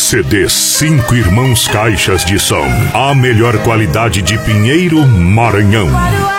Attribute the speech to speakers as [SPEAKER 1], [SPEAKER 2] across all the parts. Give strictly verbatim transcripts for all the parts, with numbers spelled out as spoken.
[SPEAKER 1] C D Cinco Irmãos Caixas de Som. A melhor qualidade de Pinheiro, Maranhão.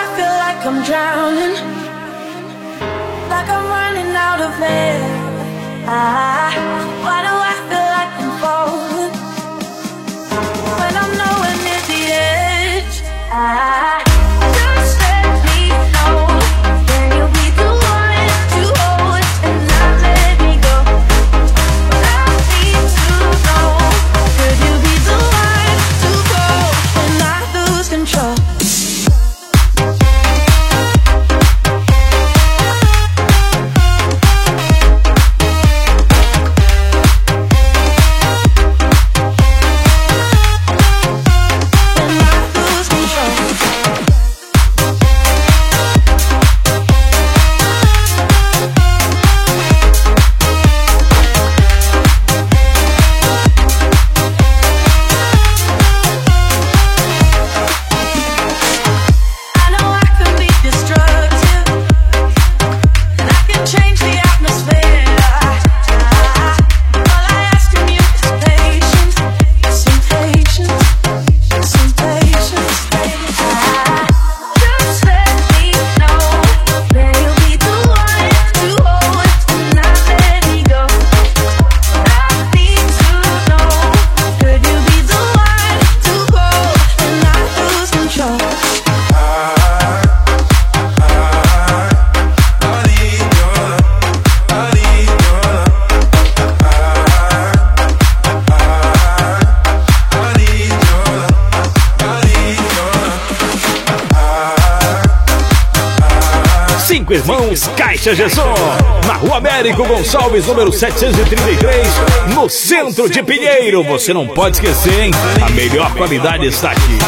[SPEAKER 2] Cinco Irmãos Caixas de Som, na Rua Américo Gonçalves, número setecentos e trinta e três, no centro de Pinheiro. Você não pode esquecer, hein? A melhor qualidade está aqui.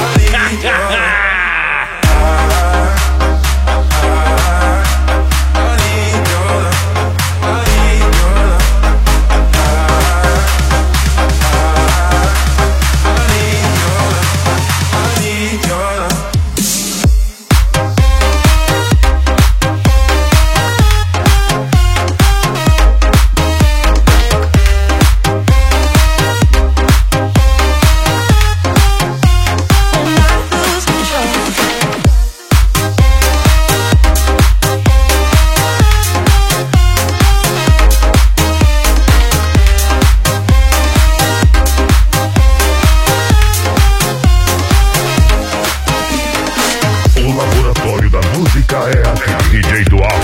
[SPEAKER 1] D J do Alto.